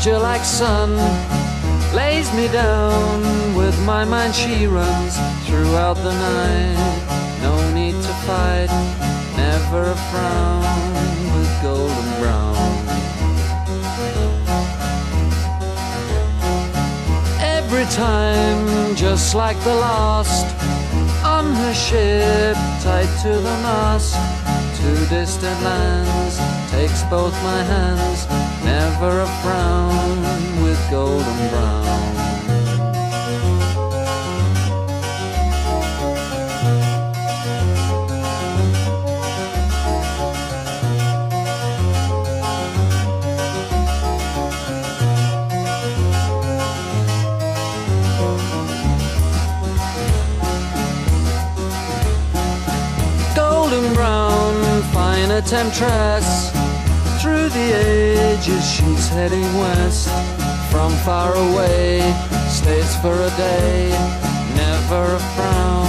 pasture like sun lays me down. With my mind she runs throughout the night. No need to fight, never a frown, with golden brown. Every time, just like the last, on her ship, tied to the mast, to distant lands, takes both my hands, never a frown, with golden brown. Golden brown, fine a temptress, through the ages she's heading west. From far away, stays for a day, never a frown.